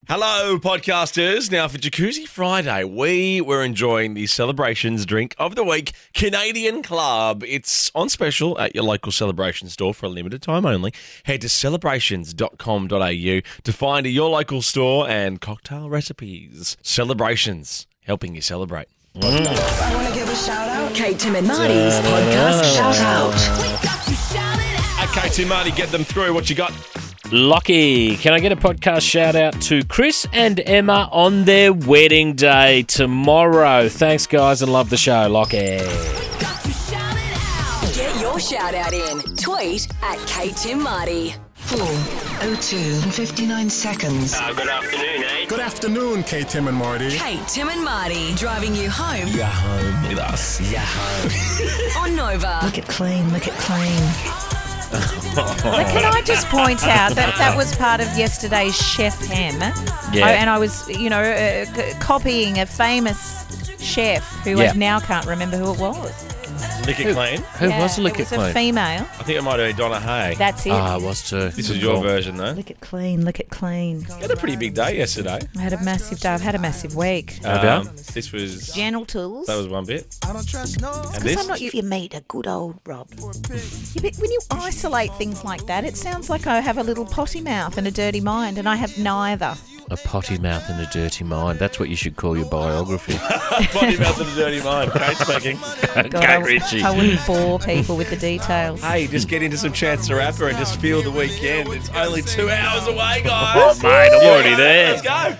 Hello, podcasters. Now, for Jacuzzi Friday, we were enjoying the Celebrations Drink of the Week Canadian Club. It's on special at your local Celebration store for a limited time only. Head to celebrations.com.au to find your local store and cocktail recipes. Celebrations, helping you celebrate. I want to give a shout out. Kate, Tim and Marty's podcast shout out. Okay, Tim, Marty, get them through. What you got? Lockie, can I get a podcast shout out to Chris and Emma on their wedding day tomorrow? Thanks, guys, and love the show, Lockie. Get your shout out in. Tweet at Kate Tim Marty. 4:02 and 59 seconds. Good afternoon, eh? Good afternoon, Kate, Tim and Marty. Kate, Tim and Marty, driving you home You're home with us. You're home. on Nova. Look it clean, look it clean. But can I just point out that was part of yesterday's Chef Ham? Yeah. And I was, copying a famous chef who I now can't remember who it was. Lick it clean. Who was Lick It It was a Clean? female. I think it might have been Donna Hay. That's it. Ah, it was too. This is your version, though. Look it clean, look it clean. You had a pretty big day yesterday. I had a massive day. I've had a massive week. This was... Genitals. That was one bit. And Because this? I'm not you meet a good old Rob. Yeah, but when you isolate things like that, it sounds like I have a little potty mouth and a dirty mind, and I have neither. A potty mouth and a dirty mind. That's what you should call your biography. Body mouth and a dirty mind. Kate speaking. Kate Ritchie. I wouldn't bore people with the details. Hey, just get into some Chance the Rapper and just feel the weekend. It's only 2 hours away, guys. Oh, mate, I'm already there. Let's go.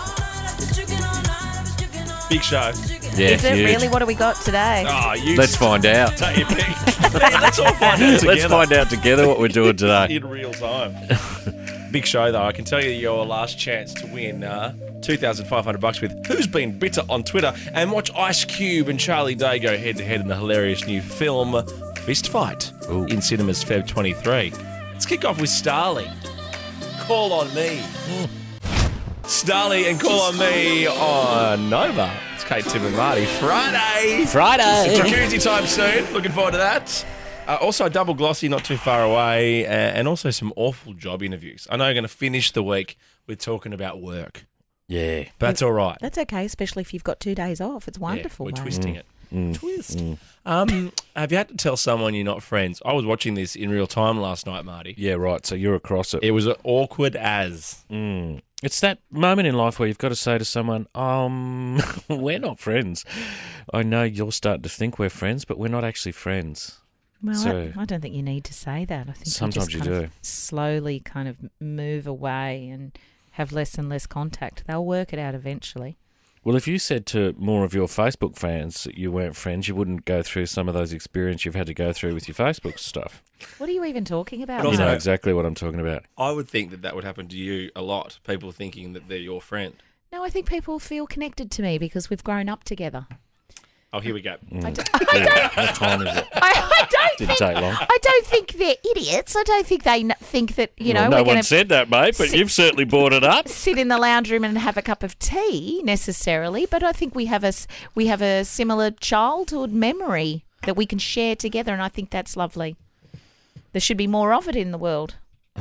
Big show. Yeah, Is it huge. really? What do we got today? Oh, you Let's find out. take your pick. Let's all find out together. Let's find out together what we're doing today. In real time. Big show, though. I can tell you your last chance to win $2,500 with Who's Been Bitter on Twitter, and watch Ice Cube and Charlie Day go head-to-head in the hilarious new film Fist Fight in cinemas Feb 23. Let's kick off with Starly. Call on Me. Starly and Call on Me on Nova. It's Kate, Tim and Marty. Friday. Jacuzzi time soon. Looking forward to that. Also, a double glossy not too far away, and also some awful job interviews. I know you're going to finish the week with talking about work. Yeah. But that's all right. That's okay, especially if you've got 2 days off. It's wonderful. We're mate. twisting it. Twist. Have you had to tell someone you're not friends? I was watching this in real time last night, Marty. Yeah, right. So you're across it. It was awkward as. It's that moment in life where you've got to say to someone, we're not friends. I know you're starting to think we're friends, but we're not actually friends. Well, So- I don't think you need to say that. I think Sometimes you, you just kind do. of slowly kind of move away and have less and less contact. They'll work it out eventually. Well, if you said to more of your Facebook fans that you weren't friends, you wouldn't go through some of those experiences you've had to go through with your Facebook stuff. What are you even talking about? But also- You know exactly what I'm talking about. I would think that would happen to you a lot. People thinking that they're your friend. No, I think people feel connected to me because we've grown up together. Oh, here we go. I don't What time is it? Didn't take long. I don't think they're idiots. I don't think they think that, Well, we're no one going to said that, mate, but you've certainly brought it up. sit in the lounge room and have a cup of tea necessarily, but I think we have a similar childhood memory that we can share together, and I think that's lovely. There should be more of it in the world.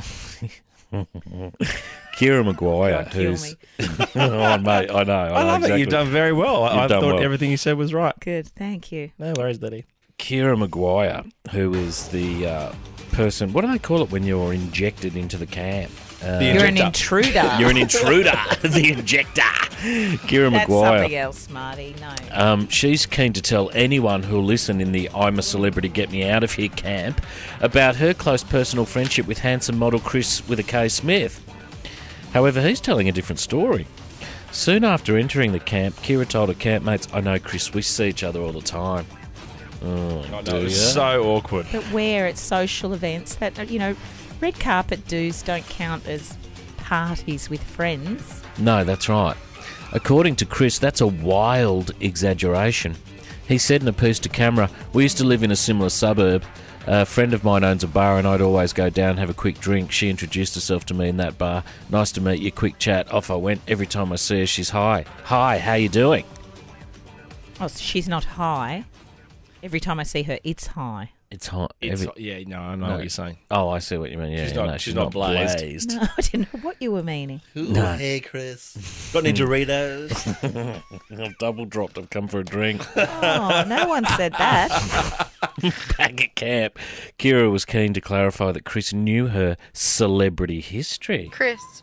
Kira Maguire, God, kill who's... oh, mate, I know. I love exactly. it. You've done very well. I You've done thought well. everything you said was right. Good, thank you. No worries, Daddy. Kira Maguire, who is the person... What do they call it when you're injected into the camp? You're an intruder. You're an intruder. The injector. Kira That's Maguire. something else, Marty. No. She's keen to tell anyone who'll listen in the I'm a Celebrity Get Me Out of Here camp about her close personal friendship with handsome model Chris with a K. Smith. However, he's telling a different story. Soon after entering the camp, Kira told her campmates, I know Chris, we see each other all the time. Oh, I do know, ya? it's so awkward. But where at social events that, red carpet do's don't count as parties with friends. No, that's right. According to Chris, that's a wild exaggeration. He said in a piece to camera, we used to live in a similar suburb. A friend of mine owns a bar and I'd always go down and have a quick drink. She introduced herself to me in that bar. Nice to meet you, quick chat. Off I went. Every time I see her, she's hi. Hi, how you doing? Oh, so she's not high. Every time I see her, it's high. It's hot. Yeah, no, I know what you're saying. Oh, I see what you mean. Yeah, She's not blazed. No, I didn't know what you were meaning. No. Hey, Chris. Got any Doritos? I've double dropped. I've come for a drink. Oh, no one said that. Back at camp, Kira was keen to clarify that Chris knew her celebrity history. Chris,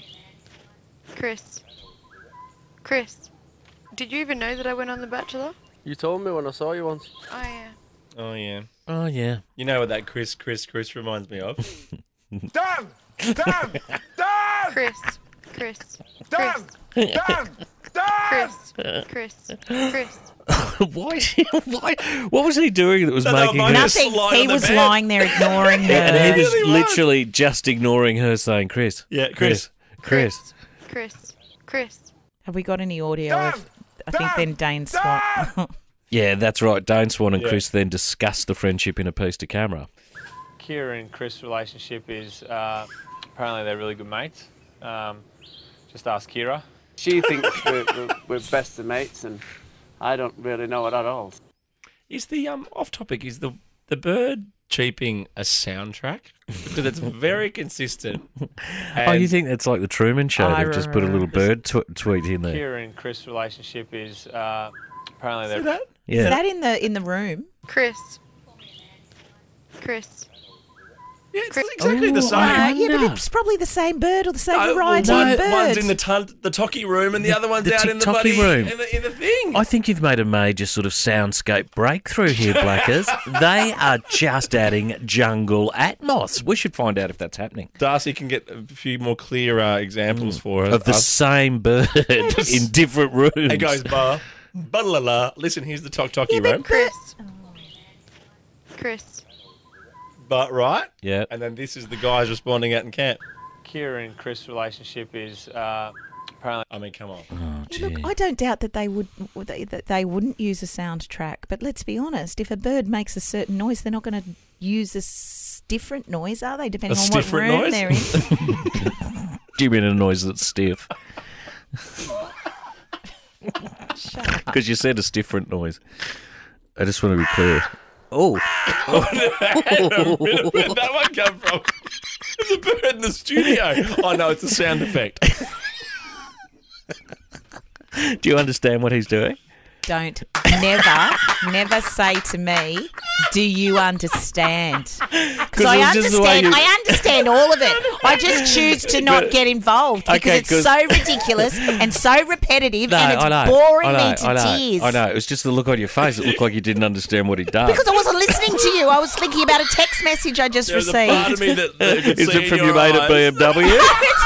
did you even know that I went on The Bachelor? You told me when I saw you once. Oh, yeah. Oh, yeah. Oh, yeah. You know what that Chris reminds me of? Dan! Dan! Dan! Chris. Dan! Dan! Dan! Chris. Why? What was he doing that was making her... Nothing. lying He on the was bed. lying there ignoring her. And he was really was. literally just ignoring her saying, Chris. Yeah, Chris. Have we got any audio of, I think then Dane Swan. Yeah, that's right. Dane Swan and Chris then discussed the friendship in a piece to camera. Kira and Chris' relationship is apparently they're really good mates. Just ask Kira. She thinks we're best of mates, and I don't really know it at all. Is the off topic? Is the bird cheaping a soundtrack? Because it's very consistent. Oh, you think that's like the Truman Show? They've just put a little bird tweet in there. Kira and Chris' relationship is apparently they're... See that? Yeah. Is that in the room? Chris. Yeah, it's exactly the same. Yeah, but it's probably the same bird or the same No, variety one- of bird. One's in the Tocky room and the other one's the out in the TikToky bloody room. in the thing. I think you've made a major sort of soundscape breakthrough here, Blackers. They are just adding jungle atmos. We should find out if that's happening. Darcy can get a few more clear examples for us. Of the same bird in different rooms. It goes bar, la la. Listen, here's the Tocky room. Chris. But right, Yeah. and then this is the guys responding out in camp. Kira and Chris' relationship is apparently... I mean, come on. Oh, gee. Look, I don't doubt that they wouldn't use a soundtrack, but let's be honest. If a bird makes a certain noise, they're not going to use a different noise, are they? Depending A on what different room noise? they're in. Do you mean a noise that's stiff? Because you said a different noise. I just want to be clear. Oh. Where'd that one come from? There's a bird in the studio. Oh no, it's a sound effect. Do you understand what he's doing? Don't never say to me, "Do you understand?" Because I it was just the way understand. you- I understand all of it. I just choose to not get involved because Okay, it's 'cause- so ridiculous and so repetitive, No, and it's I know. boring I me to know. tears. I know. It was just the look on your face. It looked like you didn't understand what he'd done. Because I wasn't listening to you. I was thinking about a text message I just There's received. a part of me that could Is see it in from your mate at eyes. BMW?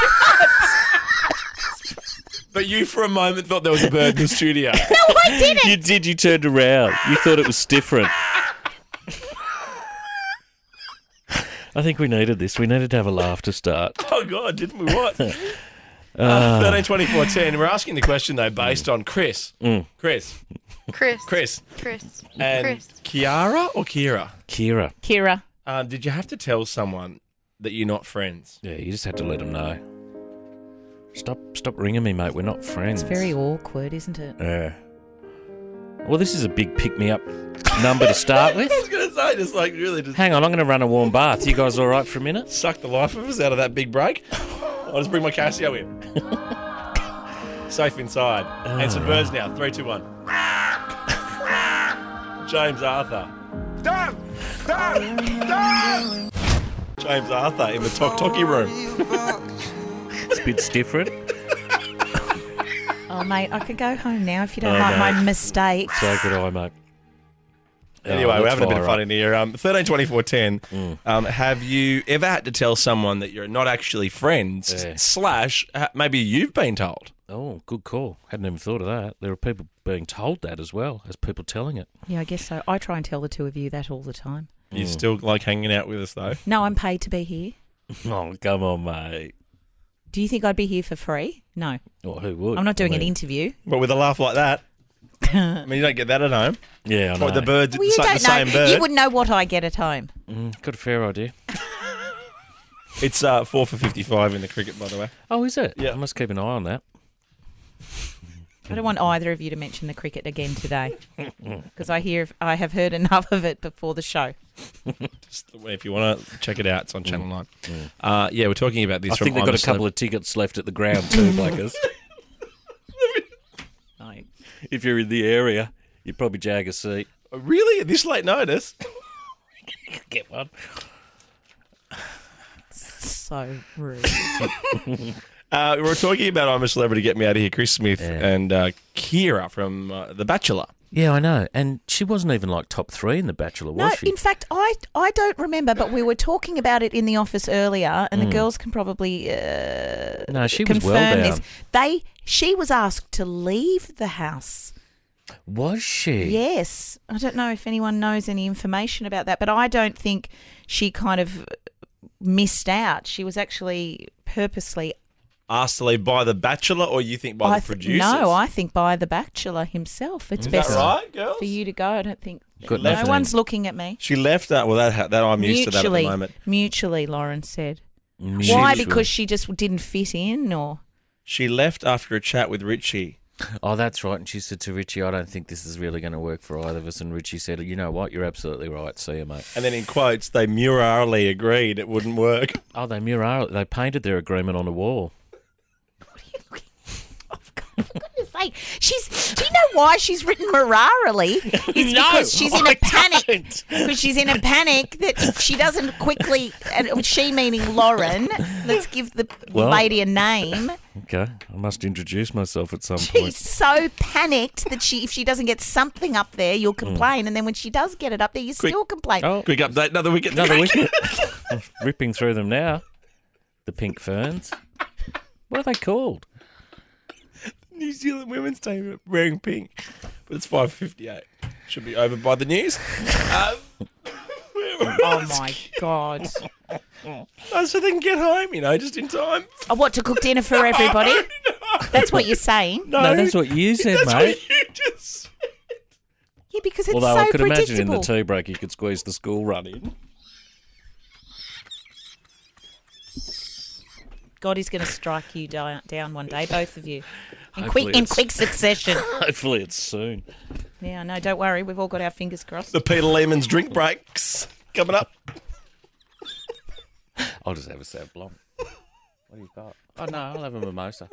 But you, for a moment, thought there was a bird in the studio. No, I didn't. You did. You turned around. You thought it was different. I think we needed this. We needed to have a laugh to start. Oh God, didn't we? What? 13, 24, 10. We're asking the question though, based on Chris, Chris, and Kiara or Kira. Kira. Kira. Did you have to tell someone that you're not friends? Yeah, you just had to let them know. Stop ringing me, mate. We're not friends. It's very awkward, isn't it? Yeah. Well, this is a big pick-me-up number to start with. I was going to say, just like really just Hang on, I'm going to run a warm bath. You guys all right for a minute? suck the life of us out of that big break. I'll just bring my Casio in. Safe inside. And some birds now. 3, 2, 1. James Arthur. Dan! Dan! Dan! James Arthur in the Tocky room. It's a bit different. Oh, mate, I could go home now if you don't Oh, like no. my mistakes. So could I, mate. Anyway, we're let's having a bit of fire fun up. in here. 13, 24, 10. Have you ever had to tell someone that you're not actually friends, Yeah. / maybe you've been told? Oh, good call. Hadn't even thought of that. There are people being told that as well as people telling it. Yeah, I guess so. I try and tell the two of you that all the time. You still like hanging out with us, though? No, I'm paid to be here. Oh, come on, mate. Do you think I'd be here for free? No. Well, who would? I'm not doing I an mean, interview. But with a laugh like that, I mean, you don't get that at home. Yeah, I know. Or the birds, Well, you the don't same know. bird. You wouldn't know what I get at home. Got a fair idea. It's 4 for 55 in the cricket, by the way. Oh, is it? Yeah. I must keep an eye on that. I don't want either of you to mention the cricket again today because I have heard enough of it before the show. Just if you want to check it out, it's on Channel 9. Yeah, we're talking about this I from think they've got a Honestly. couple of tickets left at the ground too, Blackers. If you're in the area, you'd probably jag a seat. Really? At this late notice? Get one. So rude. We're talking about I'm a Celebrity, Get Me Out of Here, Chris Smith and Kira from The Bachelor. Yeah, I know. And she wasn't even like top 3 in The Bachelor, was No, she? in fact, I don't remember, but we were talking about it in the office earlier, and the girls can probably No, she was confirm well this. down. She was asked to leave the house. Was she? Yes. I don't know if anyone knows any information about that, but I don't think she kind of missed out. She was actually purposely... Asked to leave by The Bachelor, or you think by the producers? No, I think by the Bachelor himself. It's Is best that right, girls? for you to go. I don't think... Got No nothing. one's looking at me. She left that. Well, that I'm used to that at the moment. Mutually, Lauren said. Mutually. Why? Because she just didn't fit in, or... She left after a chat with Richie. Oh, that's right. And she said to Richie, I don't think this is really going to work for either of us. And Richie said, you know what? You're absolutely right. See you, mate. And then in quotes, they murally agreed it wouldn't work. Oh, they painted their agreement on a wall. Say, do you know why she's written morarily? It's No, because she's in I a panic. don't. Because she's in a panic that if she doesn't quickly, and she meaning Lauren, let's give the Well- lady a name. Okay. I must introduce myself at some point. She's so panicked that if she doesn't get something up there, you'll complain, and then when she does get it up there, you still complain. Oh, Quick update, another wicket. another wicket. Ripping through them now. The pink ferns. What are they called? New Zealand women's team are wearing pink, but it's 5:58. Should be over by the news. Oh my God! So they can get home, just in time. What, to cook dinner for everybody? That's what you're saying. No, that's what you said, That's mate. what you just. Yeah, because it's Although so I could imagine in predictable. the tea break you could squeeze the school run in. God is going to strike you down one day, both of you, in Hopefully quick succession. Hopefully it's soon. Yeah, no, don't worry. We've all got our fingers crossed. The Peter Lehman's drink breaks coming up. I'll just have a Sauv Blanc. What do you got? Oh, no, I'll have a mimosa.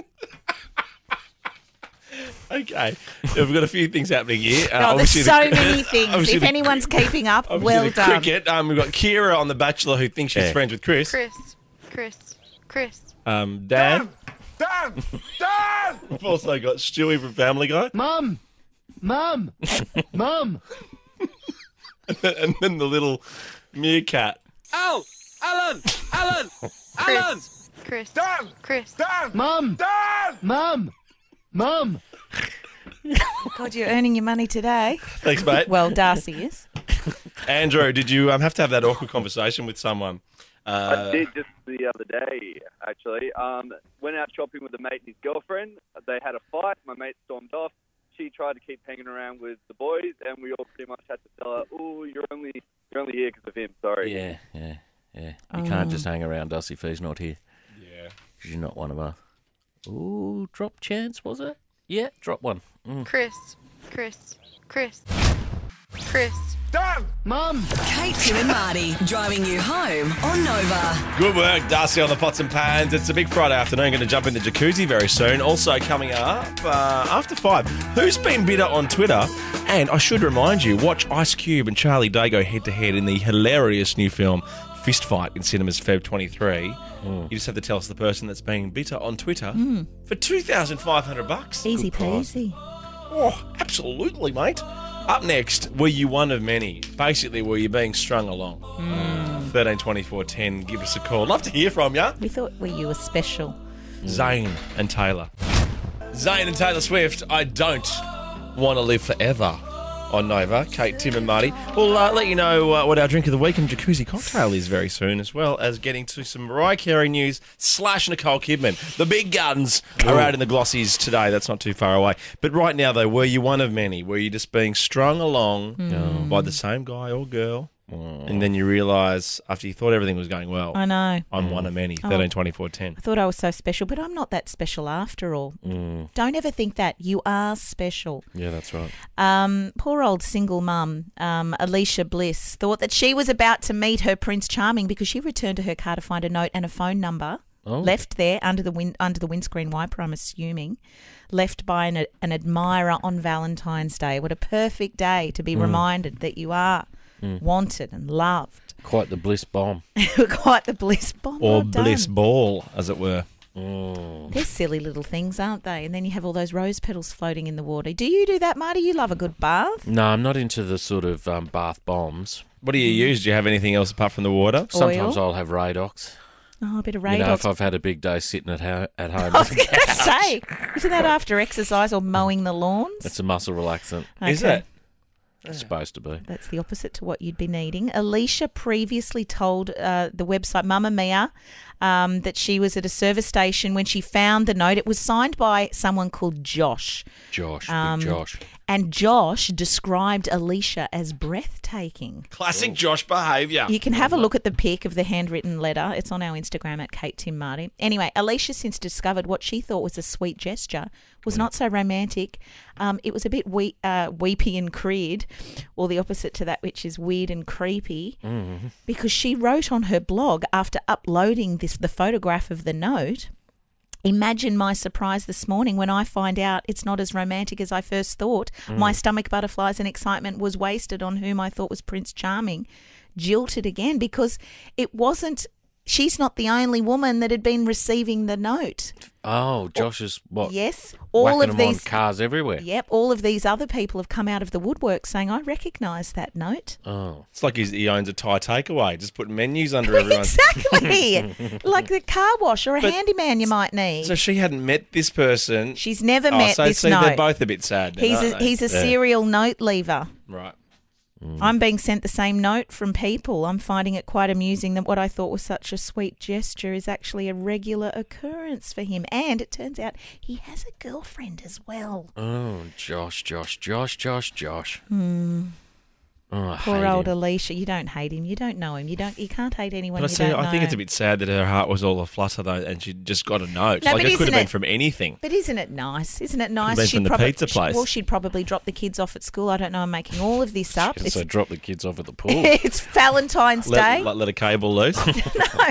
Okay, we've got a few things happening here. Oh, there's Obviously so many things. obviously If anyone's keeping up, obviously well the done. Cricket. We've got Kira on The Bachelor who thinks she's Yeah. friends with Chris. Chris. Dan. Dan! We've also got Stewie from Family Guy. Mum! Mum! Mum! And then the little meerkat. Oh! Alan! Chris. Dan! Chris. Dan! Mum! Dan! Mum! Mum! God, you're earning your money today. Thanks, mate. Well, Darcy is. Andrew, did you have to have that awkward conversation with someone? I did just the other day, actually. Went out shopping with a mate and his girlfriend. They had a fight. My mate stormed off. She tried to keep hanging around with the boys, and we all pretty much had to tell her, "Oh, you're only here because of him. Sorry." Yeah. You can't just hang around us if he's not here. Yeah. Because you're not one of us. Ooh, drop chance, was it? Yeah, drop one. Chris. Dan! Mum! Kate, Tim and Marty, driving you home on Nova. Good work, Darcy on the pots and pans. It's a big Friday afternoon. Going to jump in the jacuzzi very soon. Also coming up after 5. Who's been bitter on Twitter? And I should remind you, watch Ice Cube and Charlie Day go head to head in the hilarious new film Fist Fight in cinemas Feb 23. You just have to tell us the person that's being bitter on Twitter for $2,500. Easy Good prize. peasy. Oh, absolutely, mate. Up next, were you one of many? Basically, were you being strung along? 13 24 10. Give us a call. Love to hear from you. We thought you were special. Zayn and Taylor. Zayn and Taylor Swift, I don't want to live forever. On Nova, Kate, Tim and Marty. We'll let you know what our drink of the week and jacuzzi cocktail is very soon, as well as getting to some Mariah Carey news / Nicole Kidman. The big guns are out in the glossies today. That's not too far away. But right now, though, were you one of many? Were you just being strung along by the same guy or girl? And then you realise, after you thought everything was going well, I know. I'm one of many, 13, 24, 10. I thought I was so special, but I'm not that special after all. Don't ever think that. You are special. Yeah, that's right. Poor old single mum, Alicia Bliss, thought that she was about to meet her Prince Charming because she returned to her car to find a note and a phone number left there under the windscreen wiper, I'm assuming, left by an admirer on Valentine's Day. What a perfect day to be reminded that you are wanted and loved. Quite the bliss bomb. Quite the bliss bomb. Or Well done. bliss ball, as it were. They're silly little things, aren't they? And then you have all those rose petals floating in the water. Do you do that, Marty? You love a good bath? No, I'm not into the sort of bath bombs. What do you use? Do you have anything else apart from the water? Sometimes I'll have Radox. Oh, a bit of You know, Radox. if I've had a big day sitting at home. I was going to say, isn't that after exercise or mowing the lawns? It's a muscle relaxant. Is it? It's supposed to be. That's the opposite to what you'd be needing. Alicia previously told the website Mamma Mia that she was at a service station when she found the note. It was signed by someone called Josh. Big Josh. And Josh described Alicia as breathtaking. Classic Josh behaviour. You can have a look at the pic of the handwritten letter. It's on our Instagram at Kate Tim Marty. Anyway, Alicia since discovered what she thought was a sweet gesture was not so romantic. It was a bit weepy and creed, or the opposite to that, which is weird and creepy, because she wrote on her blog after uploading the photograph of the note, "Imagine my surprise this morning when I find out it's not as romantic as I first thought. My stomach butterflies and excitement was wasted on whom I thought was Prince Charming. Jilted again because it wasn't. She's not the only woman that had been receiving the note. Oh, Josh is what? Yes, all whacking of them these on cars everywhere. Yep, all of these other people have come out of the woodwork saying, "I recognise that note." Oh, It's like he owns a Thai takeaway, just putting menus under everyone's. Exactly, like the car wash or a handyman you might need. So she hadn't met this person. She's never met so this see, note. they're both a bit sad. Then, aren't they? He's a serial note leaver. Right. I'm being sent the same note from people. I'm finding it quite amusing that what I thought was such a sweet gesture is actually a regular occurrence for him. And it turns out he has a girlfriend as well. oh, Josh. Oh, I Poor hate old him. Alicia. You don't hate him. You don't know him. You can't hate anyone But you don't know. I think it's a bit sad that her heart was all aflutter though, and she just got a note. No, like but it could have isn't been it- from anything. But isn't it nice? Isn't it nice? been from the pizza place. Well, she'd probably drop the kids off at school. I don't know. I'm making all of this up. So drop the kids off at the pool. It's Valentine's Day. Let a cable loose. No.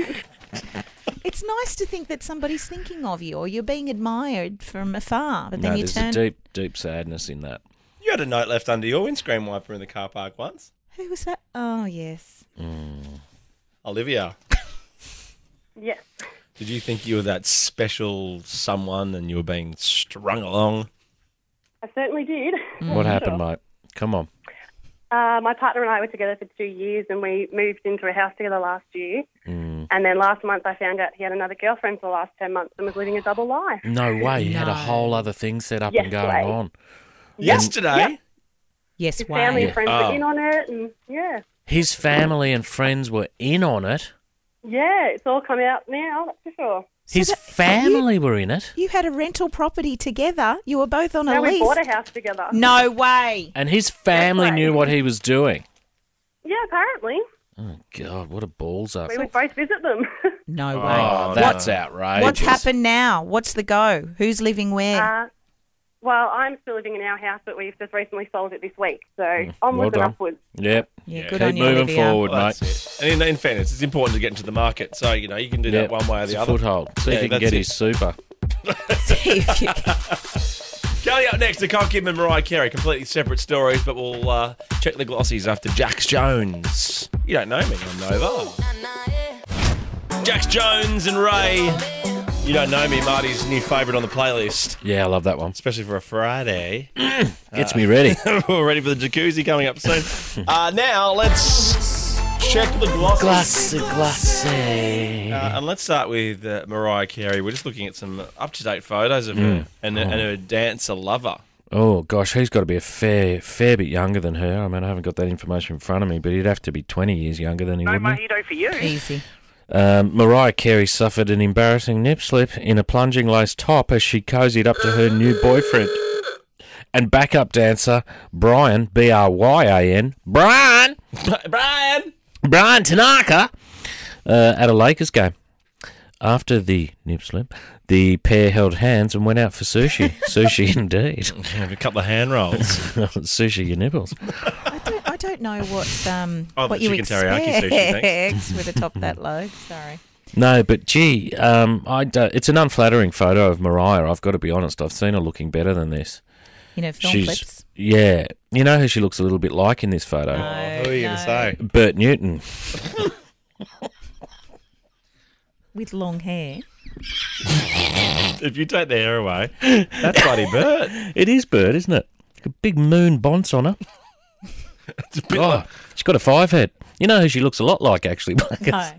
It's nice to think that somebody's thinking of you or you're being admired from afar. But then No, you there's turn. a deep, deep sadness in that. You had a note left under your windscreen wiper in the car park once. Who was that? Oh, yes. Olivia, Yes. did you think you were that special someone and you were being strung along? I certainly did. What happened, mate? Come on. My partner and I were together for 2 years and we moved into a house together last year. And then last month I found out he had another girlfriend for the last 10 months and was living a double life. No way. He had a whole other thing set up and Yesterday. going on. Yesterday? Yep. Yes, His wow. family and friends Oh. were in on it and yeah. His family and friends were in on it. Yeah, it's all come out now, that's for sure. His family were in it. You had a rental property together. You were both on a Now we lease. bought a house together. No way. And his family right. knew what he was doing. Yeah, apparently. Oh, God, what a balls up. We would both visit them. No way. Oh, that's outrageous. What's happened now? What's the go? Who's living where? Well, I'm still living in our house, but we've just recently sold it this week. So onwards well and done. upwards. Yep. Yeah, Keep good on you, moving Olivia. forward, Well, mate. that's it. And in fairness, it's important to get into the market. So, you can do that one way or It's the a other. foothold. See Yeah, if you can that's get it. his super. See if you can. Coming up next, Nicole Kidman and Mariah Carey. Completely separate stories, but we'll check the glossies after Jax Jones. You don't know me on Nova. Jax Jones and Ray. You don't know me, Marty's new favourite on the playlist, Yeah, I love that one. especially for a Friday. Gets me ready. We're ready for the jacuzzi coming up soon. Now, let's check the glossies. Glossy. And let's start with Mariah Carey. We're just looking at some up-to-date photos of her and her dancer lover. Oh, gosh, he's got to be a fair bit younger than her. I mean, I haven't got that information in front of me, but he'd have to be 20 years younger than he would be. mojito for you. Easy. Mariah Carey suffered an embarrassing nip slip in a plunging lace top as she cozied up to her new boyfriend. and backup dancer Brian, Bryan, Brian Tanaka at a Lakers game. After the nip slip, the pair held hands and went out for sushi. Sushi indeed. Have a couple of hand rolls. Sushi your nipples. I don't know what the you chicken teriyaki sushi, expect with a top that low. Sorry. No, but gee, it's an unflattering photo of Mariah. I've got to be honest. I've seen her looking better than this. You know, film clips. Yeah. You know who she looks a little bit like in this photo? Who are you going to say? Bert Newton. With long hair. If you take the hair away, that's bloody Bert. It is Bert, isn't it? A big moon bonce on her. It's a bit like... She's got a 5 head. You know who she looks a lot like, actually? No.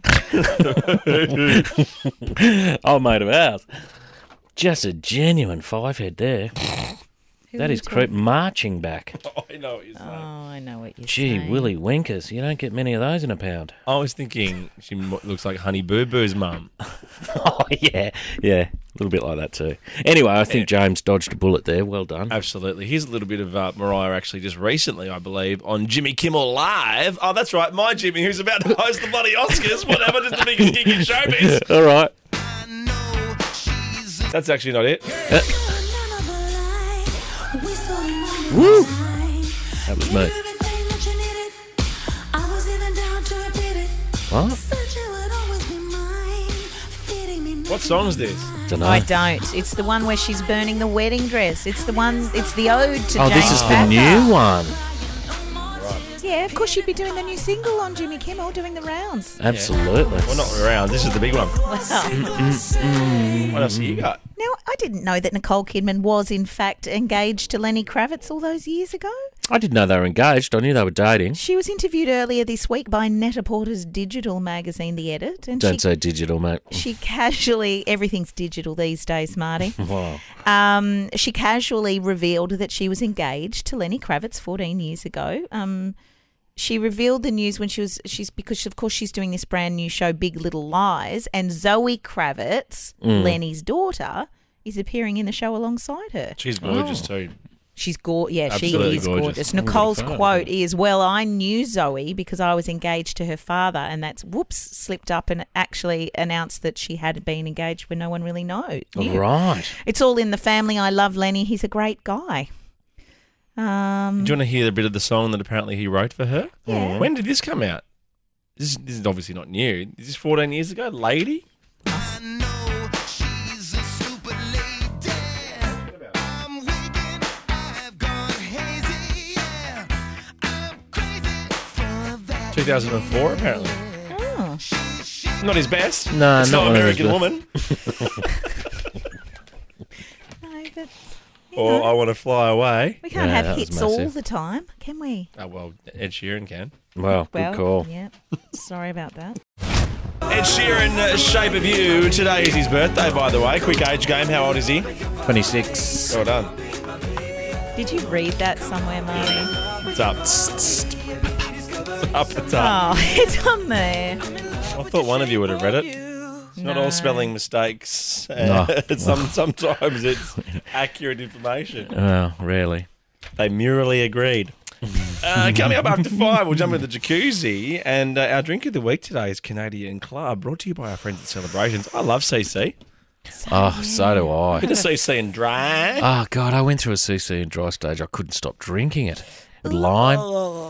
Old mate of ours. Just a genuine 5 head there. That is creep marching back. Oh, I know what you're saying. I know what you're Gee, saying. Willy Winkers. You don't get many of those in a pound. I was thinking she looks like Honey Boo Boo's mum. Oh, yeah. Yeah, a little bit like that too. Anyway, I think James dodged a bullet there. Well done. Absolutely. Here's a little bit of Mariah actually just recently, I believe, on Jimmy Kimmel Live. Oh, that's right, my Jimmy, who's about to host the bloody Oscars, whatever, just the biggest gig in showbiz. All right. That's actually not it. Woo! That was me. What? What song is this? Dunno. I don't. It's the one where she's burning the wedding dress. It's the one. It's the ode to Oh, James this is the Packer. new one. Yeah, of course she'd be doing the new single on Jimmy Kimmel, doing the rounds. Absolutely. Well, not around. This is the big one. Well, What else have you got? now I didn't know that Nicole Kidman was in fact engaged to Lenny Kravitz all those years ago. I didn't know they were engaged. I knew they were dating. She was interviewed earlier this week by Net-a-Porter's digital magazine, The Edit, and Don't say digital, mate. she casually, everything's digital these days, Marty. Wow. She casually revealed that she was engaged to Lenny Kravitz 14 years ago. She revealed the news when because of course she's doing this brand new show, Big Little Lies, and Zoe Kravitz, Lenny's daughter, is appearing in the show alongside her. She's gorgeous too. She's gorgeous. Yeah, she Absolutely is gorgeous. gorgeous. Nicole's quote is, "Well, I knew Zoe because I was engaged to her father, and that's slipped up and actually announced that she had been engaged when no one really knew." Right. It's all in the family. I love Lenny. He's a great guy. Do you want to hear a bit of the song that apparently he wrote for her? Yeah. When did this come out? This is obviously not new. Is this 14 years ago? Lady? I know she's a super lady. I'm waking, I've gone hazy. Yeah, I'm crazy for that. 2004, apparently. Oh. Not his best. No, it's not not one of his American best. Woman. No, but Or I Want to Fly Away. we can't Yeah, have that was hits all massive. the time, can we? Oh, well, Ed Sheeran can. Well, good call. Yeah. Sorry about that. Ed Sheeran, Shape of You. Today is his birthday, by the way. Quick age game. How old is he? 26. Well done. Did you read that somewhere, Marty? It's up. Up the top. Oh, it's on there. I thought one of you would have read it. It's not all No. spelling mistakes. No. Sometimes it's accurate information. Well, rarely. They merely agreed. Coming up after 5, we'll jump into the jacuzzi. And our drink of the week today is Canadian Club, brought to you by our friends at Celebrations. I love CC. Oh, so do I. Bit of CC and dry. Oh, God, I went through a CC and dry stage. I couldn't stop drinking it. With lime.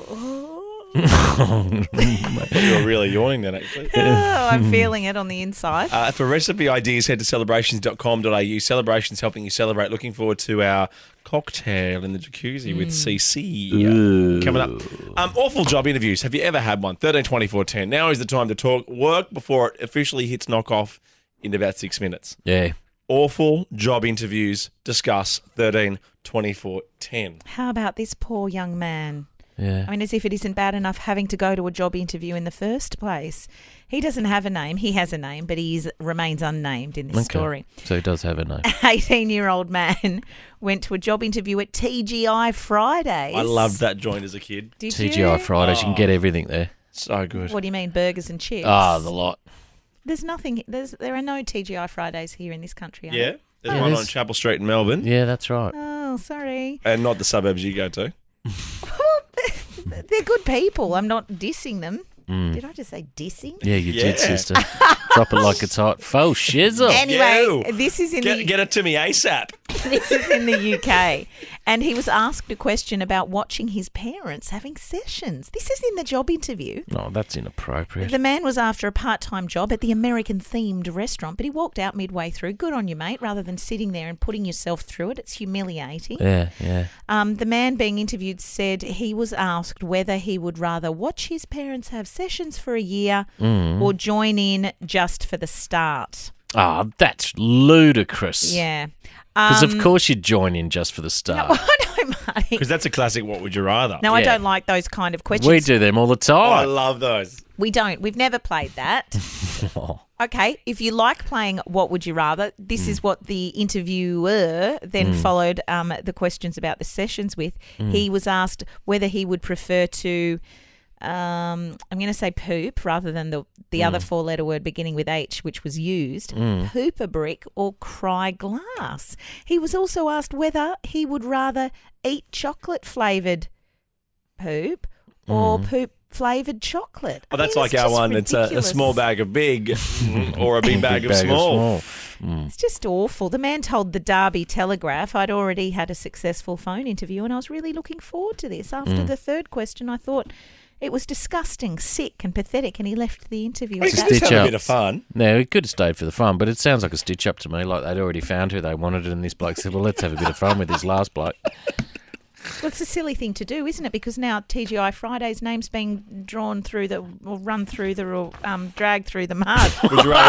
You were really yawning then, actually. Oh, I'm feeling it on the inside. For recipe ideas, head to celebrations.com.au. Celebrations helping you celebrate. Looking forward to our cocktail in the jacuzzi with CC coming up. Awful job interviews. Have you ever had one? 13 24 10. Now is the time to talk. Work before it officially hits knockoff in about 6 minutes. Yeah. Awful job interviews. Discuss 13 24 10. How about this poor young man? Yeah. I mean, as if it isn't bad enough having to go to a job interview in the first place. He doesn't have a name. He has a name, but he remains unnamed in this story. So he does have a name. 18-year-old man went to a job interview at TGI Fridays. I loved that joint as a kid. Did TGI you? Fridays, you can get everything there. So good. What do you mean, burgers and chips? Ah, the lot. There's nothing. There are no TGI Fridays here in this country. Are Yeah. there? There's Yeah, one there's- on Chapel Street in Melbourne. Yeah, that's right. Oh, Oh, sorry. And not the suburbs you go to. They're good people. I'm not dissing them. Did I just say dissing? Yeah, you did, sister. Drop it like it's hot. Faux shizzle. Anyway, this is in Get it to me ASAP. This is in the UK. And he was asked a question about watching his parents having sessions. This is in the job interview. Oh, that's inappropriate. The man was after a part-time job at the American-themed restaurant, but he walked out midway through. Good on you, mate, rather than sitting there and putting yourself through it. It's humiliating. Yeah. The man being interviewed said he was asked whether he would rather watch his parents have sessions for a year or join in just for the start. Oh, that's ludicrous. Yeah. Because of course you'd join in just for the start. No, Marty. Because that's a classic what would you rather. No, I don't like those kind of questions. We do them all the Oh, I time. love those. We don't. We've never played that. Okay, if you like playing What Would You Rather, this is what the interviewer then followed the questions about the sessions with. He was asked whether he would prefer to, I'm going to say poop rather than the other four-letter word beginning with H, which was used, poop a brick or cry glass. He was also asked whether he would rather eat chocolate-flavoured poop or poop flavoured chocolate. Oh, that's like our one. It's a small bag of big or a big bag of small. It's just awful. The man told the Derby Telegraph I'd already had a successful phone interview and I was really looking forward to this. After the third question, I thought it was disgusting, sick and pathetic, and he left the interview. Well, with you that. just have a bit of fun. No, he could have stayed for the fun, but it sounds like a stitch up to me, like they'd already found who they wanted, and this bloke said, well, let's have a bit of fun with this last bloke. Well, it's a silly thing to do, isn't it? Because now TGI Friday's name's being drawn through or run through or dragged through the mud. Would you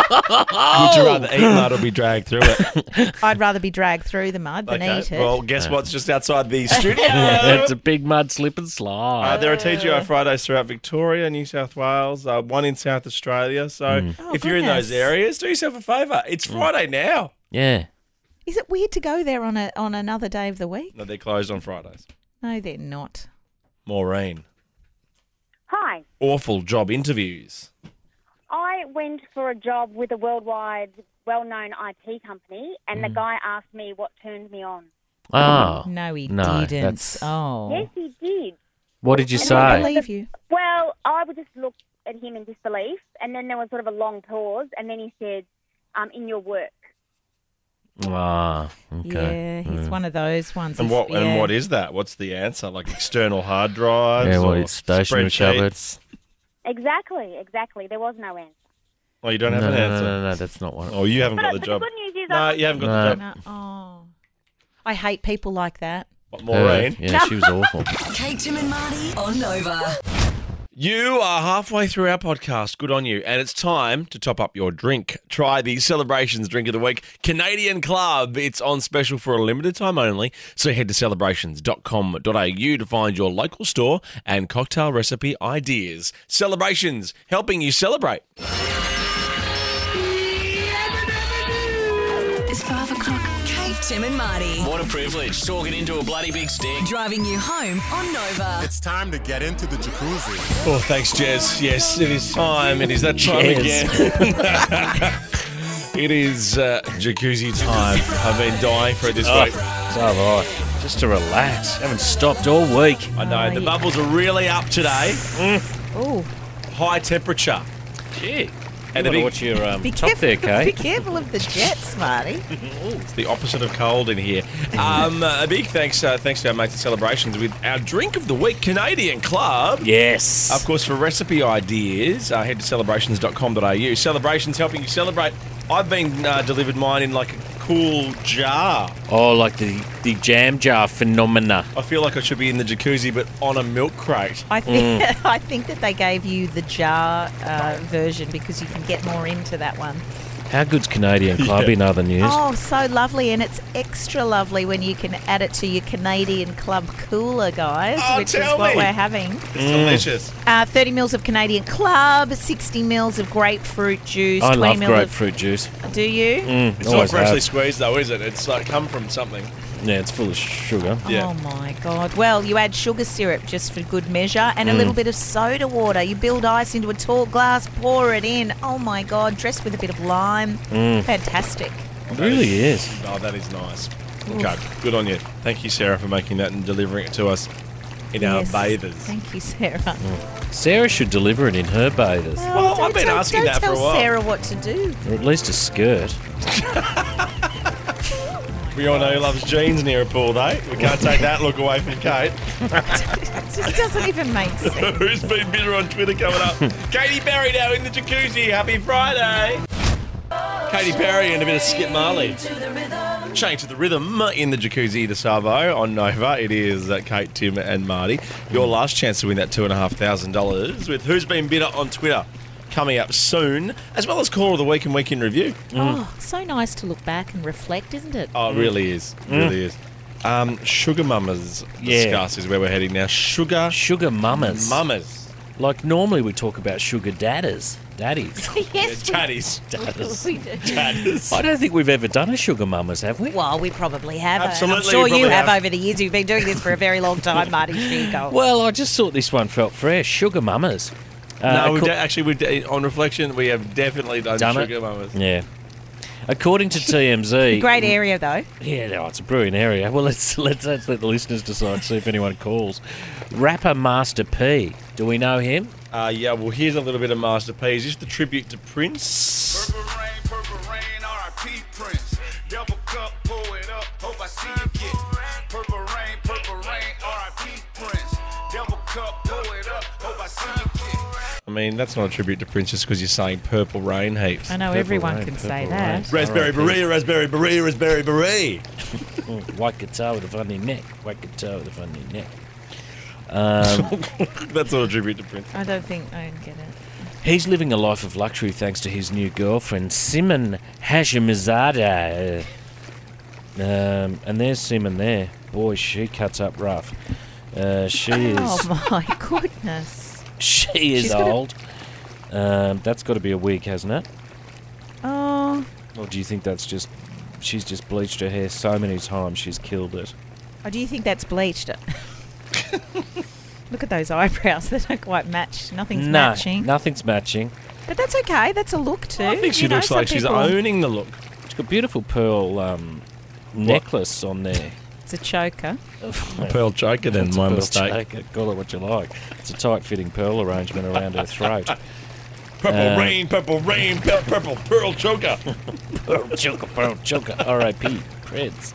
rather eat mud or be dragged through it? I'd rather be dragged through the mud than eat it. Well, guess what's just outside the studio? It's a big mud slip and slide. There are TGI Fridays throughout Victoria, New South Wales, one in South Australia. So if you're in those areas, do yourself a favour. It's Friday now. Yeah. Is it weird to go there on another day of the week? No, they're closed on Fridays. No, they're not. Maureen. Hi. Awful job interviews. I went for a job with a worldwide, well-known IT company, and the guy asked me what turned me on. Oh. No, he No, didn't. that's- Oh. Yes, he did. What did you And I say? believe you. Well, I would just look at him in disbelief, and then there was sort of a long pause, and then he said, in your work. Ah, Yeah, okay. he's one of those ones. And what is that? What's the answer? Like external hard drives? Yeah, what or is stationary spreadsheets? Exactly. There was no answer. Oh, you don't have an answer? No, that's not one. Oh, you haven't got the But job. the good news is No, you haven't got the job. Oh. I hate people like that. What, Maureen? Yeah, she was awful. Kate, Tim and Marty on Nova. You are halfway through our podcast. Good on you. And it's time to top up your drink. Try the Celebrations Drink of the Week Canadian Club. It's on special for a limited time only. So head to celebrations.com.au to find your local store and cocktail recipe ideas. Celebrations, helping you celebrate. It's 5 o'clock. Kate, Tim and Marty. What a privilege, talking into a bloody big stick. Driving you home on Nova. It's time to get into the jacuzzi. Oh, thanks, Jez. Yes, it is time. It is that time again. It is jacuzzi time. I've been dying for it this week. So have I. Just to relax. Haven't stopped all week. I know. The bubbles are really up today. Oh. High temperature. Gee. And You the want to big, watch your Be top careful, there, Kate. be careful of the jets, Marty. it's the opposite of cold in here. A big thanks to our mates at Celebrations with our drink of the week, Canadian Club. Yes. Of course, for recipe ideas, head to celebrations.com.au. Celebrations helping you celebrate. I've been delivered mine in like a cool jar. Oh, like the jam jar phenomena. I feel like I should be in the jacuzzi, but on a milk crate. I think I think that they gave you the jar version because you can get more into that one. How good's Canadian Club in other news? Oh, so lovely, and it's extra lovely when you can add it to your Canadian Club cooler, guys, which is tell what me. we're having. It's delicious. 30 mils of Canadian Club, 60 mils of grapefruit juice. I 20 love mil grapefruit juice. Do you? It's not Always freshly have. squeezed, though, is it? It's come from something. Yeah, it's full of sugar. Yeah. Oh my God. Well, you add sugar syrup just for good measure and a little bit of soda water. You build ice into a tall glass, pour it in. Oh my God. Dressed with a bit of lime. Fantastic. It really is. Oh, that is nice. Okay, good on you. Thank you, Sarah, for making that and delivering it to us in our bathers. Thank you, Sarah. Sarah should deliver it in her bathers. Well, I've been asking that for a while. Don't tell Sarah what to do. Or at least a skirt. We all know who loves jeans near a pool day. We can't take that look away from Kate. It just doesn't even make sense. Who's been bitter on Twitter coming up? Katy Perry now in the jacuzzi. Happy Friday. Katy Perry and a bit of Skip Marley. Change to the rhythm in the jacuzzi de Savo on Nova. It is Kate, Tim and Marty. Your last chance to win that $2,500 with Who's Been Bitter on Twitter coming up soon, as well as Call of the Week and Week in Review. Oh, so nice to look back and reflect, isn't it? Oh, it really is. It really is. Sugar Mamas discuss is where we're heading now. Sugar Mamas. Mamas. Like normally we talk about sugar daddies. Daddies. Yes, Daddies. we do. Daddies. I don't think we've ever done a sugar mamas, have we? Well, we probably have. Absolutely, I'm sure you you probably have have. over the years. You've been doing this for a very long time, Marty Chico. Well, I just thought this one felt fresh. Sugar mamas. No, on reflection, we have definitely done Sugar Mamas. Yeah. According to TMZ, Great area, though. Yeah, no, it's a brilliant area. Well, let's let the listeners decide. See if anyone calls. Rapper Master P. Do we know him? Yeah. Well, here's a little bit of Master P. Is this the tribute to Prince? Purple rain, R.I.P. Prince. Double cup, pull it up, hope I see you get. Purple rain, R.I.P. Prince. Double cup, pull it up, hope I see you get. I mean, that's not a tribute to Prince just because you're saying Purple Rain heaps. I know everyone can say that. Raspberry beret, raspberry beret, raspberry beret. White guitar with a funny neck. White guitar with a funny neck. That's not a tribute to Prince. I don't get it. He's living a life of luxury thanks to his new girlfriend, Simon Hashimzada. And there's Simon there. Boy, she cuts up rough. She is... Oh, my goodness. She is old. That's got to be a wig, hasn't it? Oh. Or do you think that's just... She's just bleached her hair so many times she's killed it. Or do you think that's bleached? Look at those eyebrows. They don't quite match. Nothing's matching. Nothing's matching. But that's okay. That's a look too. I think she looks like she's owning the look. She's got beautiful pearl necklace on there. It's a choker. A pearl choker then, It's my a pearl mistake. Choker. Call it what you like. It's a tight-fitting pearl arrangement around her throat. Purple rain, purple pearl choker. Pearl choker, R.I.P. Prince.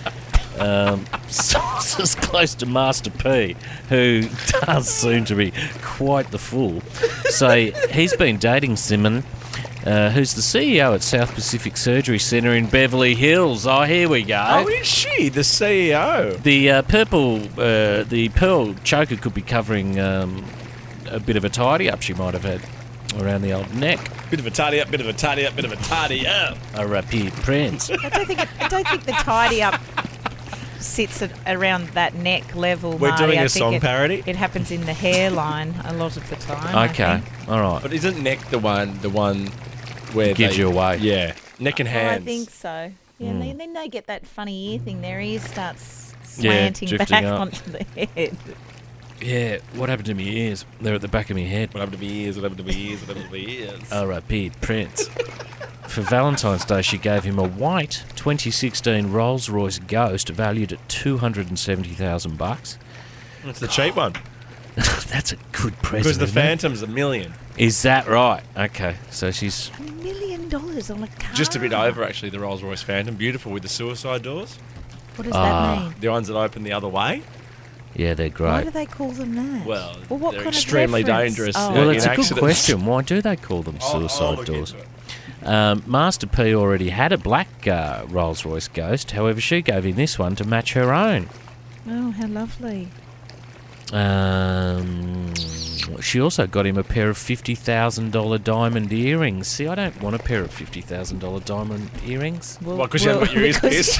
Sources close to Master P, who does seem to be quite the fool, say he's been dating Simon, who's the CEO at South Pacific Surgery Centre in Beverly Hills. Oh, here we go. Oh, is she the CEO? The pearl choker could be covering a bit of a tidy up she might have had around the old neck. Bit of a tidy up, bit of a tidy up, bit of a tidy up. R.I.P. Prince. I don't think the tidy up sits at around that neck level. We're Marty. doing I a think song parody? It happens in the hairline a lot of the time. Okay, all right. But isn't neck the one where Gives you away. Yeah, neck and Oh, hands. I think so. Yeah, and then they get that funny ear thing. Their ear starts Yeah, slanting drifting back up. onto the head. Yeah, what happened to my ears? They're at the back of my head. What happened to my ears? What happened to my ears? What happened to my ears? R.I.P. Prince. For Valentine's Day, she gave him a white 2016 Rolls-Royce Ghost valued at $270,000. It's the cheap one. That's a good present. Because the isn't it? Phantom's $1 million. Is that right? Okay, so she's... $1 million on a car. Just a bit over, actually, the Rolls-Royce Phantom. Beautiful with the suicide doors. What does that mean? The ones that open the other way. Yeah, they're great. Why do they call them that? Well, what they're kind extremely of reference? dangerous. Oh. Well, in it's a accidents. good question. Why do they call them suicide I'll look doors? into it. Master P already had a black Rolls-Royce Ghost. However, she gave him this one to match her own. Oh, how lovely. She also got him a pair of $50,000 diamond earrings. See, I don't want a pair of $50,000 diamond earrings. Well, because you haven't got your ears pierced.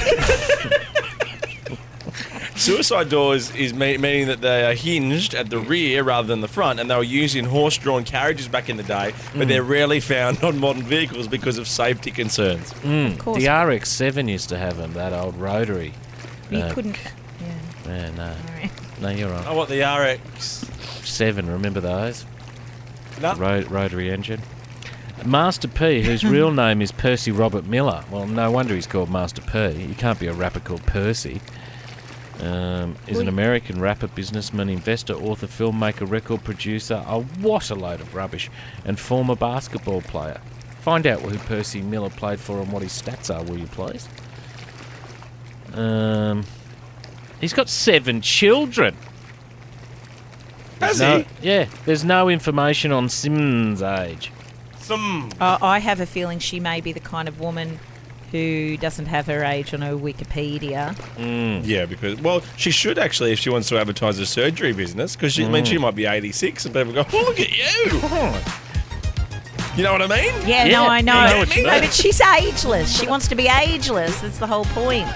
Suicide doors is meaning that they are hinged at the rear rather than the front, and they were used in horse-drawn carriages back in the day, but they're rarely found on modern vehicles because of safety concerns. Of course. The RX-7 used to have them, that old rotary. You couldn't... Yeah, no. Alright. No, you're right. Oh, what, the RX? 7, remember those? No. The rotary engine. Master P, whose real name is Percy Robert Miller. Well, no wonder he's called Master P. He can't be a rapper called Percy. Is an American rapper, businessman, investor, author, filmmaker, record producer. What a load of rubbish. And former basketball player. Find out who Percy Miller played for and what his stats are, will you please? He's got 7 children. Has he? Yeah, there's no information on Sim's age. I have a feeling she may be the kind of woman who doesn't have her age on her Wikipedia. Yeah, because, well, she should actually if she wants to advertise her surgery business, because I mean, she might be 86 and people go, oh, look at you. You know what I mean? Yeah, no, I know. You know what you No, mean? but she's ageless. She wants to be ageless. That's the whole point.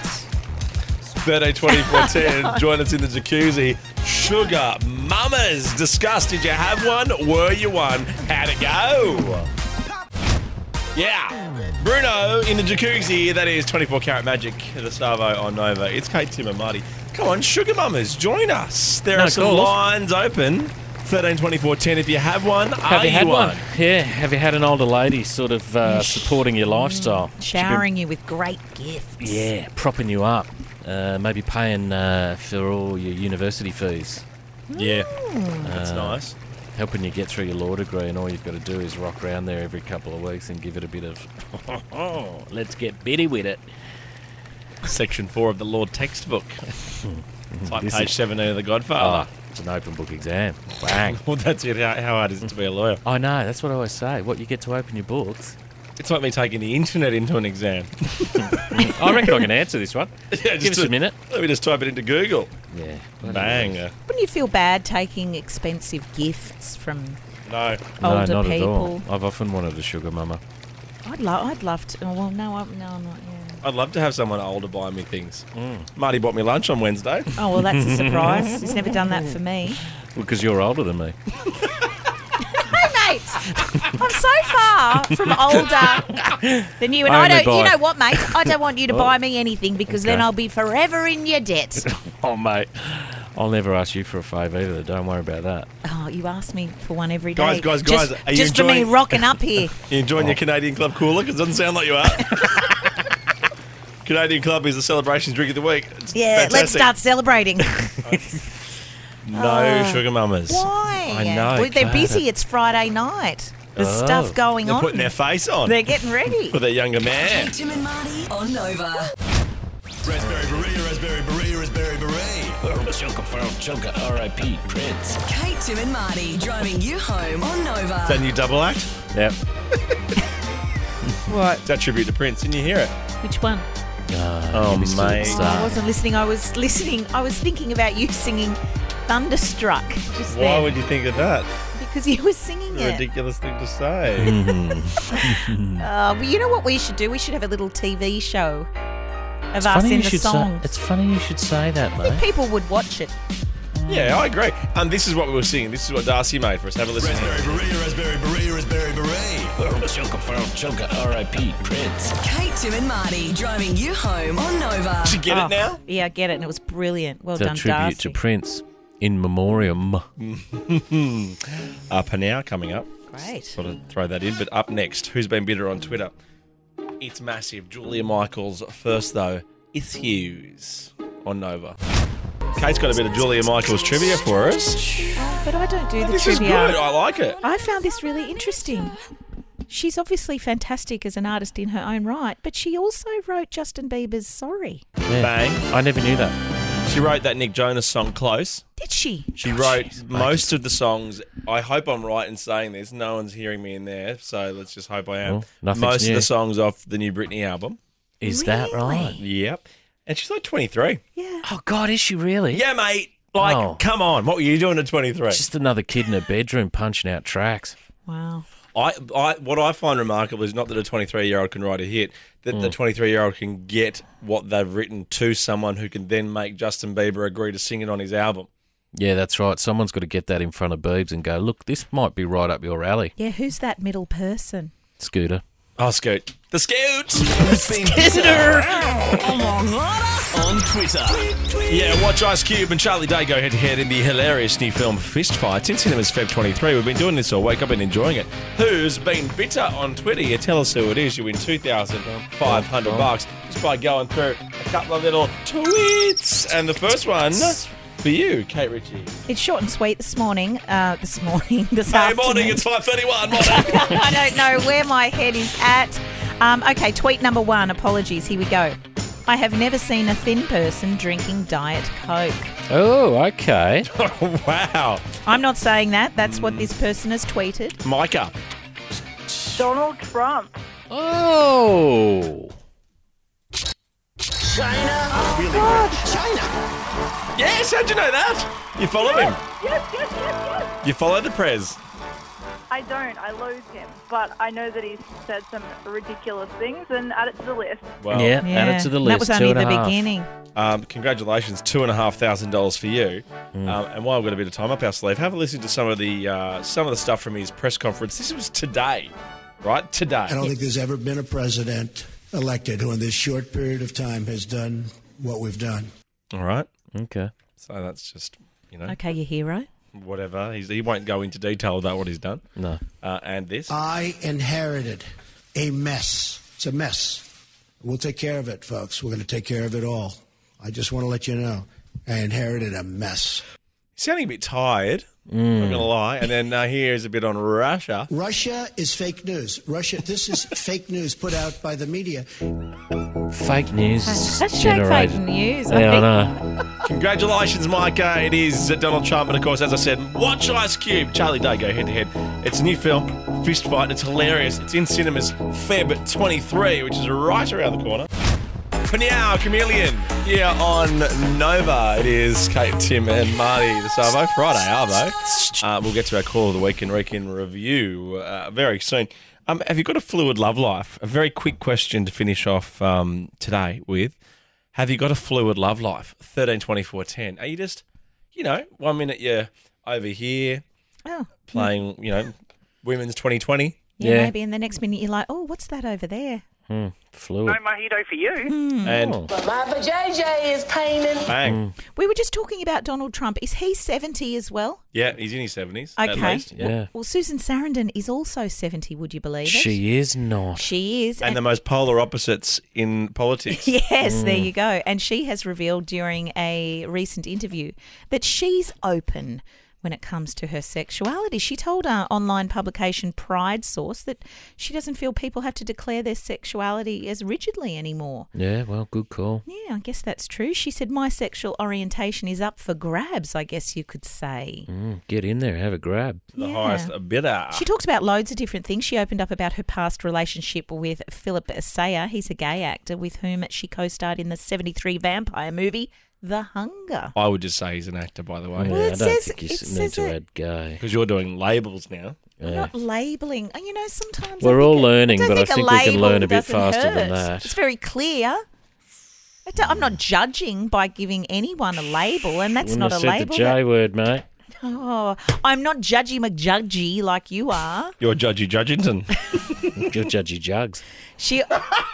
13-24-10. Join us in the jacuzzi. Sugar Mamas. Discuss. Did you have one? Were you one? How'd it go? Yeah. Bruno in the jacuzzi. That is 24 Karat Magic. The Savo on Nova. It's Kate, Tim and Marty. Come on, Sugar Mamas. Join us. There are some lines open. 13-24-10. If you have one, Have you had one? Yeah. Have you had an older lady sort of supporting your lifestyle? Showering you with great gifts. Yeah, propping you up. Maybe paying for all your university fees. Yeah, that's nice. Helping you get through your law degree, and all you've got to do is rock around there every couple of weeks and give it a bit of, let's get bitty with it. Section 4 of the law textbook. It's like This page is- 17 of The Godfather. It's an open book exam. Bang. Well, that's it. How hard is it to be a lawyer? I know, that's what I always say. What, you get to open your books? It's like me taking the internet into an exam. I reckon I can answer this one. Yeah, Give us a minute. Let me just type it into Google. Yeah. Bang. Wouldn't you feel bad taking expensive gifts from No. older no, not people? at all. I've often wanted a sugar mama. I'd love to. Oh, well, no, I'm not. Yeah. I'd love to have someone older buy me things. Marty bought me lunch on Wednesday. Oh, well, that's a surprise. He's never done that for me. Well, because you're older than me. Hey, mate, I'm so far from older than you, and I Only don't. You by- know what, mate? I don't want you to buy me anything because then Okay. I'll be forever in your debt. Oh, mate. I'll never ask you for a favour either. Don't worry about that. Oh, you ask me for one every day. Guys, Just, are you just for me enjoying- rocking up here. You enjoying your Canadian Club cooler? Because it doesn't sound like you are. Canadian Club is the celebrations drink of the week. It's Yeah, let's fantastic. start celebrating. No sugar mamas. Why? I know. Well, they're God. busy. It's Friday night. There's stuff going They're on. putting their face on. They're getting ready. For their younger man. Tim and Marty on Nova. Raspberry beret, raspberry beret, raspberry beret. Choker, R.I.P. Prince. Kate, Tim and Marty driving you home on Nova. Is that a new double act? Yep. What? It's that tribute to Prince. Didn't you hear it? Which one? Oh, mate. I wasn't listening. I was listening. I was thinking about you singing Thunderstruck just Why then. would you think of that? Because you were singing It's a it. ridiculous thing to say. Well, you know what we should do? We should have a little TV show of It's us funny in you the should songs. It's funny you should say that, I think mate. people would watch it. Yeah, I agree. This is what we were singing. This is what Darcy made for us. Have a listen. Raspberry beret, raspberry beret, raspberry beret. Choker, R.I.P. Prince. Kate, Tim and Marty driving you home on Nova. Did you get it now? Yeah, I get it, and it was brilliant. Well It's a done, tribute Darcy. to Prince in memoriam. Panau coming up. Great. Sort of throw that in. But up next, who's been bitter on Twitter? It's massive. Julia Michaels. First, though, it's Hughes on Nova. Kate's got a bit of Julia Michaels trivia for us. But I don't do the This is trivia. good. I like it. I found this really interesting. She's obviously fantastic as an artist in her own right, but she also wrote Justin Bieber's Sorry. Yeah. Bang. I never knew that. She wrote that Nick Jonas song, Close. Did she? She wrote most of the songs. I hope I'm right in saying this. No one's hearing me in there, so let's just hope I am. Well, nothing's most new. of the songs off the new Britney album. Is that right? Yep. And she's like 23. Yeah. Oh, God, is she really? Yeah, mate. Like, Oh. come on. What were you doing at 23? Just another kid in her bedroom punching out tracks. Wow. What I find remarkable is not that a 23-year-old can write a hit, that the 23-year-old can get what they've written to someone who can then make Justin Bieber agree to sing it on his album. Yeah, that's right. Someone's got to get that in front of Biebs and go, look, this might be right up your alley. Yeah, who's that middle person? Scooter. Oh, Scoot. The Scout. On Twitter. Yeah, watch Ice Cube and Charlie Day go head-to-head in the hilarious new film Fist Fights in cinemas Feb 23. We've been doing this all week. I've been enjoying it. Who's been bitter on Twitter? You tell us who it is. You win $2,500 just by going through a couple of little tweets. And the first one for you, Kate Ritchie. It's short and sweet this morning. This afternoon. Morning, it's 5:31. I don't know where my head is at. Okay, tweet number 1. Apologies. Here we go. I have never seen a thin person drinking Diet Coke. Oh, okay. Oh, wow. I'm not saying that. That's what this person has tweeted. Micah. Donald Trump. Oh. China. Really good. China. Yes, how'd you know that? You follow him? Yes. You follow the Prez? I don't. I loathe him. But I know that he's said some ridiculous things and add it to the list. Well, yeah, add it to the list. That was only the beginning. Congratulations, $2,500 for you. And while we've got a bit of time up our sleeve, have a listen to some of the stuff from his press conference. This was today, right? Today. I don't think there's ever been a president elected who in this short period of time has done what we've done. All right. Okay. So that's just, Okay, your hero. Whatever. He won't go into detail about what he's done. No. And this? I inherited a mess. It's a mess. We'll take care of it, folks. We're going to take care of it all. I just want to let you know. I inherited a mess. Sounding a bit tired, I'm not going to lie. And then here's a bit on Russia. Russia is fake news. This is fake news put out by the media. Fake news Hashtag generated. fake news. Yeah, I know. Congratulations, Micah. It is Donald Trump. And, of course, as I said, watch Ice Cube. Charlie Day go head-to-head. It's a new film, Fist Fight. It's hilarious. It's in cinemas Feb 23, which is right around the corner. For now, Chameleon here on Nova. It is Kate, Tim and Marty this Arvo. Friday, Arvo. We'll get to our call of the week and weekend review very soon. Have you got a fluid love life? A very quick question to finish off today with. Have you got a fluid love life? 13 24 10. Are you just, 1 minute you're over here playing, women's 2020? Yeah, maybe. And the next minute you're like, oh, what's that over there? Fluid. No mojito for you. And My JJ is painting. bang. We were just talking about Donald Trump. Is he 70 as well? Yeah, he's in his 70s at Okay. least. Yeah. Well, Susan Sarandon is also 70, would you believe it? She is not. She is. And the most polar opposites in politics. Yes, there you go. And she has revealed during a recent interview that she's open when it comes to her sexuality. She told our online publication Pride Source that she doesn't feel people have to declare their sexuality as rigidly anymore. Yeah, well, good call. Yeah, I guess that's true. She said, my sexual orientation is up for grabs, I guess you could say. Get in there, have a grab. The highest bidder. She talks about loads of different things. She opened up about her past relationship with Philip Sayer. He's a gay actor with whom she co-starred in the 73 vampire movie, The Hunger. I would just say he's an actor, by the way. Well, it I don't says- think you it need says to it- add gay. Because you're doing labels now. I'm not labelling. Sometimes We're I all think learning, but I a think we can label learn a bit doesn't faster than hurt. that. It's very clear. I'm not judging by giving anyone a label, and that's Wouldn't not a have said label. the J word, mate. Oh, I'm not judgy McJudgy like you are. You're Judgy Judgington. You're Judgy Jugs. She.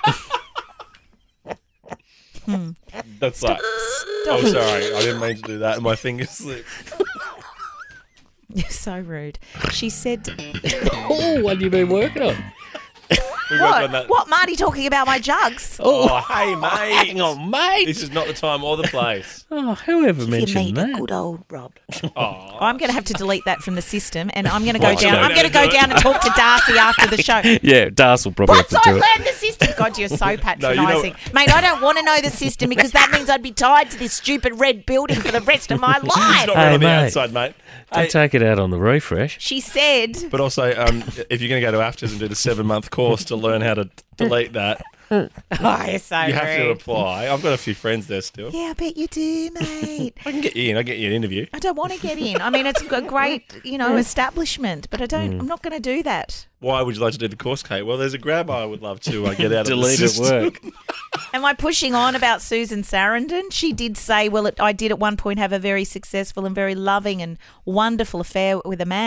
That's like. Oh, sorry. I didn't mean to do that. My finger slipped. You're so rude. She said. Oh, what have you been working on? We worked on that. What, Marty talking about my jugs? Oh, hey, mate. Hang on, mate. This is not the time or the place. Oh, whoever mentioned that? Good old Rob. Oh. I'm going to have to delete that from the system, and I'm going to go What's down. going I'm going to to go do down and talk to Darcy after the show. Yeah, Das will probably Once have to I do it. learn the system, God, you're so patronising, mate. I don't want to know the system because that means I'd be tied to this stupid red building for the rest of my It's life. not right on the mate. outside, mate. Don't take it out on the refresh. She said, But also, if you're going to go to AFTRS and do the 7-month course to learn how to delete that, "Oh, you're so you have to rude." apply. I've got a few friends there still. Yeah, I bet you do, mate. I can get you in. I'll get you an interview. I don't want to get in. I mean, it's a great, establishment, but I don't. I'm not going to do that. Why would you like to do the course, Kate? Well, there's a grab I would love to get out of the Delete at system. work. Am I pushing on about Susan Sarandon? She did say, well, I did at one point have a very successful and very loving and wonderful affair with a man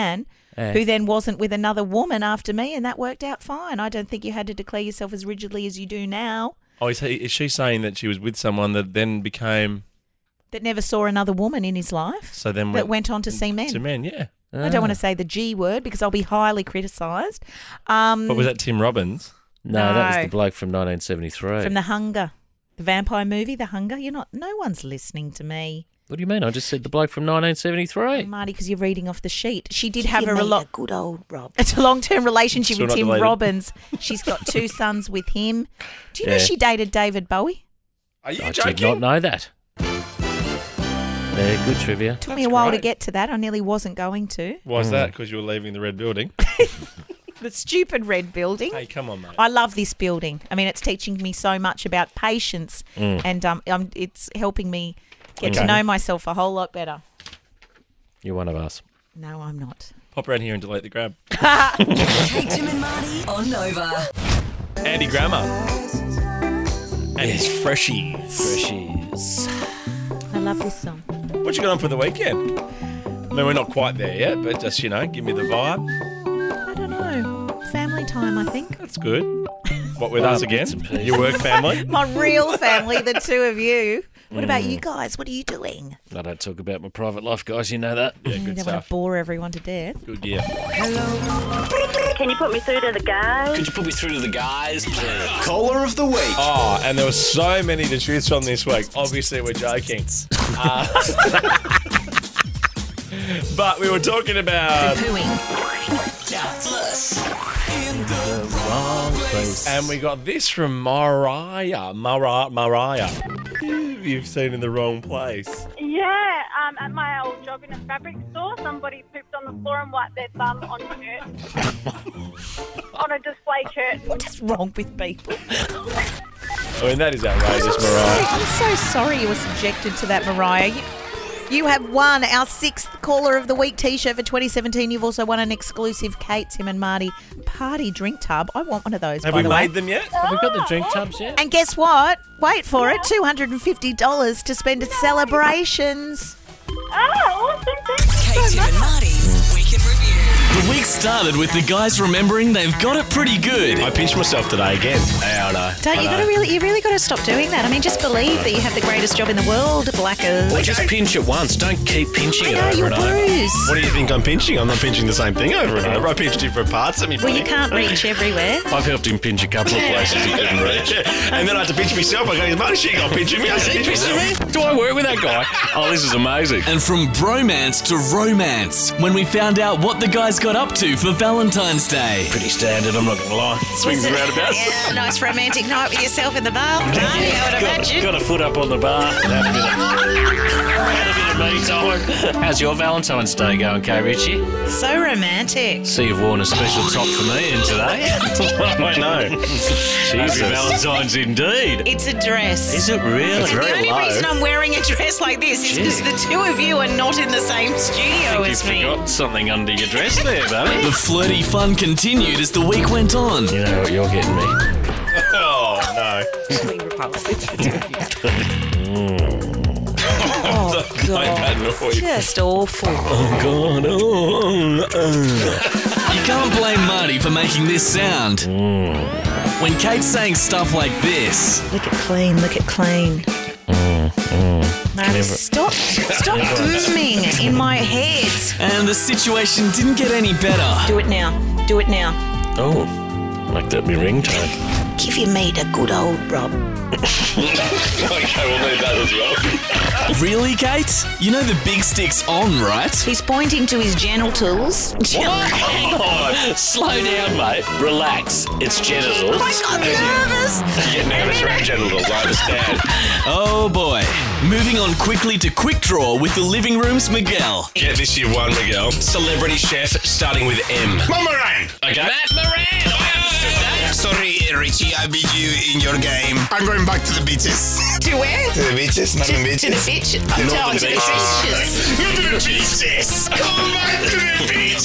who then wasn't with another woman after me, and that worked out fine. I don't think you had to declare yourself as rigidly as you do now. Oh, is she saying that she was with someone that then became... That never saw another woman in his life. So then that went on to see men. To men, yeah. I don't want to say the G word because I'll be highly criticised. But was that Tim Robbins? No, that was the bloke from 1973. From The Hunger. The vampire movie, The Hunger. No one's listening to me. What do you mean? I just said the bloke from 1973. Marty, because you're reading off the sheet. She did Give have a good old Rob. It's a long-term relationship Still with not Tim deleted. Robbins. She's got 2 sons with him. Do you know she dated David Bowie? Are you I joking? did not know that. Yeah, good trivia. Took me a while to get to that. I nearly wasn't going to. Why's that? Because you were leaving the red building? The stupid red building. Hey, come on, mate. I love this building. I mean, it's teaching me so much about patience, and it's helping me get to know myself a whole lot better. You're one of us. No, I'm not. Pop around here and delete the grab. Kate, Tim and Marty on Nova. Andy Grammer. And his Freshies. I love this song. What you got on for the weekend? I mean, we're not quite there yet, but just, give me the vibe. I don't know. Family time, I think. That's good. What, with us again? Your work family? My real family, the 2 of you. What about you guys? What are you doing? I don't talk about my private life, guys. You know that. Yeah, You good don't want stuff. to bore everyone to death. Good gear. Can you put me through to the guys? Could you put me through to the guys, please? Caller of the week. Oh, and there were so many to choose from this week. Obviously, we're joking. But we were talking about... And we got this from Mariah. You've seen in the wrong place. Yeah, at my old job in a fabric store, somebody pooped on the floor and wiped their bum on a shirt. On a display shirt. What is wrong with people? I mean, that is outrageous, Mariah. I'm so sorry you were subjected to that, Mariah. You have won our 6th Caller of the Week T-shirt for 2017. You've also won an exclusive Kate, Tim and Marty party drink tub. I want one of those, Have by we the way. made them yet? Have we got the drink tubs yet? And guess what? Wait for it. $250 to spend at Celebrations. Oh, awesome. Thanks Kate, so Tim much. and Marty's Week in Review. The week started with the guys remembering they've got it pretty good. I pinched myself today again. Yeah, I know. Don't you really got to stop doing that. I mean, just believe that you have the greatest job in the world, Blackers. Well, just pinch it once. Don't keep pinching it over you're and over. bruised. What do you think I'm pinching? I'm not pinching the same thing over and over. I pinched different parts of me. Well, you can't reach everywhere. I've helped him pinch a couple of places he couldn't reach. And then I had to pinch myself. I go, Marty, she got pinching me. I had to pinch myself. Do I work with that guy? Oh, this is amazing. And from bromance to romance, when we found out what the guys got up to for Valentine's Day. Pretty standard, I'm not going to lie. Swings and roundabouts. Yeah, nice romantic night with yourself in the bar. I would imagine. Got a foot up on the bar. Had a bit of me time. How's your Valentine's Day going, Kay Ritchie? So romantic. See, you've worn a special top for me in today. I know. Happy Valentine's indeed. It's a dress. Is it really? It's very The only low. reason I'm wearing a dress like this is because the 2 of you are not in the same studio You as me. forgot something under your dress there, buddy. The flirty fun continued as the week went on. You know what you're getting me. Oh, no. Oh, Make that noise. Just awful. God. You can't blame Marty for making this sound. When Kate's saying stuff like this, Look at clean. Marty, stop booming in my head. and the situation didn't get any better. Do it now. Oh, like that be ringtone. Give your meat a good old Rob. Okay, we'll need that as well. Really, Kate? You know the big stick's on, right? He's pointing to his genitals. Oh, slow down, mate. Relax. It's genitals. I got nervous. You get nervous around genitals, I understand. Oh boy. Moving on quickly to Quick Draw with the living room's Miguel. Get this, you've won, Miguel. Celebrity chef starting with M. Moran! Okay. Matt Moran! Sorry, Richie, I beat you in your game. I'm going back to the beaches. To where? To the beaches, not the To beaches. the beaches. Not Oh, the to the beaches. beaches. Not to the beaches. Come back to the beaches.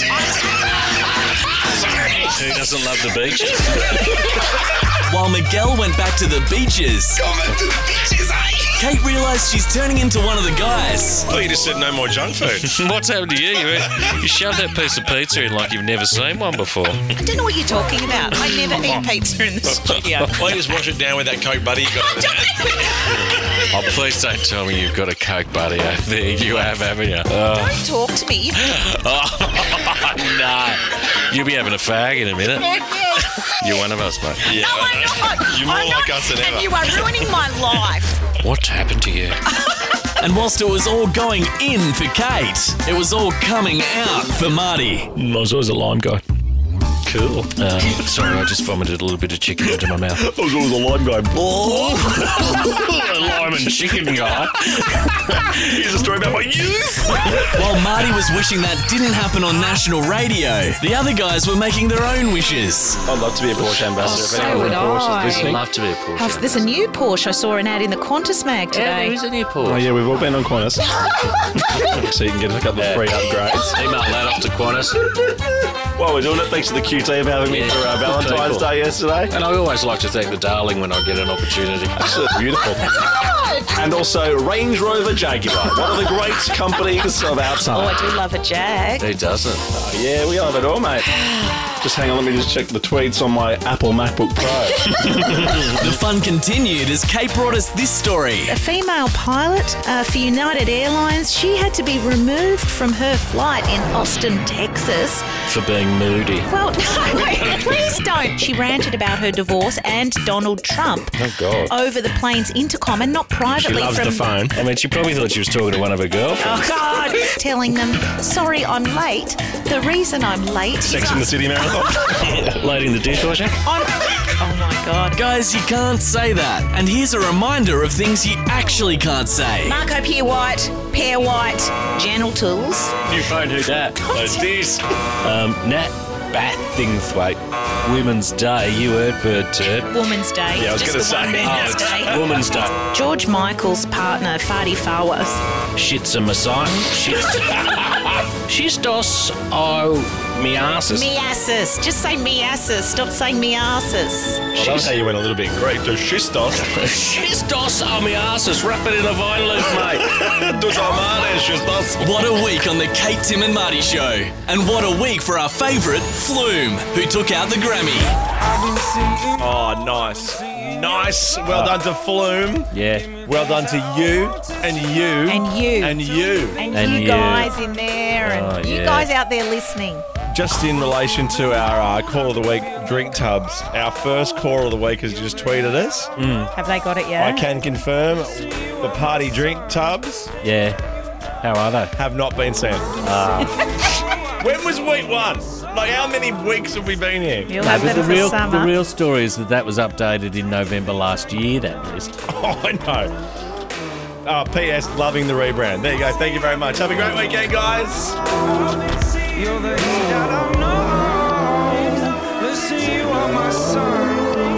Who doesn't love the beaches? While Miguel went back to the beaches, Come back to the beaches, Kate realised she's turning into one of the guys. Oh, you just said no more junk food. What's happened to you? You shoved that piece of pizza in like you've never seen one before. I don't know what you're talking about. I never eat pizza in the studio. Why you just wash it down with that Coke buddy you got? Oh, please don't tell me you've got a Coke buddy over there. You have, haven't you? Don't talk to me. No. You'll be having a fag in a minute. You're one of us, mate. Yeah. No, I'm not. You're more I'm like not, us than ever. And you are ruining my life. What's happened to you? And whilst it was all going in for Kate, it was all coming out for Marty. I was always a lime guy. Cool. Sorry, I just vomited a little bit of chicken into my mouth. I was always a lime guy. A lime and chicken guy. Here's a story about my youth. While Marty was wishing that didn't happen on national radio, the other guys were making their own wishes. I'd love to be a Porsche ambassador. So would I. I'd love to be a Porsche. There's a new Porsche. I saw an ad in the Qantas mag today. Yeah, there is a new Porsche. Oh, yeah, we've all been on Qantas. So you can get a couple of free upgrades. Email that off to Qantas. Well, we're doing it thanks to the QT for having me for Valentine's Day yesterday. And I always like to thank the darling when I get an opportunity. Absolutely beautiful. And also Range Rover Jaguar, one of the great companies of our time. Oh, I do love a Jag. Who doesn't? Oh, yeah, we love it all, mate. Just hang on, let me just check the tweets on my Apple MacBook Pro. The fun continued as Kate brought us this story. A female pilot for United Airlines, she had to be removed from her flight in Austin, Texas. For being moody. Well, no, wait, please don't. She ranted about her divorce and Donald Trump Oh, God. over the plane's intercom and not She privately loves from... the phone. I mean, she probably thought she was talking to one of her girlfriends. Oh, God. Telling them, sorry, I'm late. The reason I'm late Sex in the City Marathon. Loading the dishwasher. Oh, my God. Guys, you can't say that. And here's a reminder of things you actually can't say. Marco Peer White, Pear White, genitals. New phone, who dat? Who's this? Nat Bathingthwaite. Women's Day. You heard, Bird Turd. Woman's Day. Yeah, I was Just gonna the one say. Women's Oh, Day. Woman's Day. George Michael's partner, Fadi Fawaz. Shits a Messiah. Shistos o miasis. Miasis. Just say miasis. Stop saying miasis. Well, that was how you went a little bit great. To Shistos. Shistos o miasis. Wrap it in a vine leaf, mate. Tus amares, Shistos. What a week on the Kate, Tim and Marty show. And what a week for our favourite, Flume, who took out the Grammy. Oh, nice. Nice. Well done to Flume. Yeah. Well done to you and you And you. and you. And you guys in there and Oh, you yeah. guys out there listening. Just in relation to our Call of the Week drink tubs, our first Call of the Week has just tweeted us. Have they got it yet? I can confirm the party drink tubs Yeah. How are they? have not been sent. When was week one? Like, how many weeks have we been here? You'll have but them the for summer. real story is that was updated in November last year, that list. Oh, I know. P.S. Loving the rebrand. There you go. Thank you very much. Have a great weekend, guys. You're the heat that I know. Listen, you are my sun.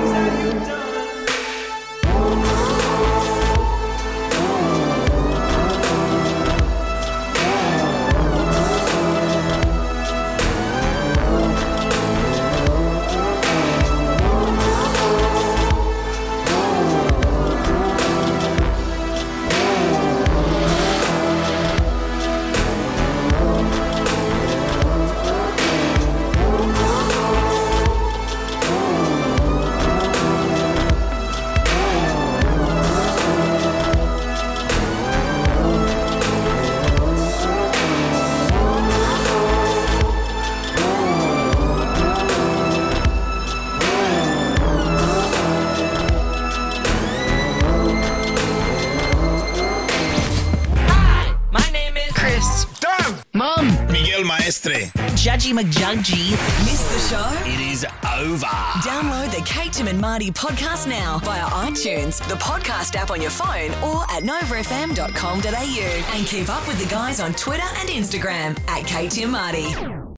Maestre. Judgy McJudgy. Missed the show? It is over. Download the Kate, Tim and Marty podcast now via iTunes, the podcast app on your phone, or at novafm.com.au. And keep up with the guys on Twitter and Instagram at Kate, Tim, Marty.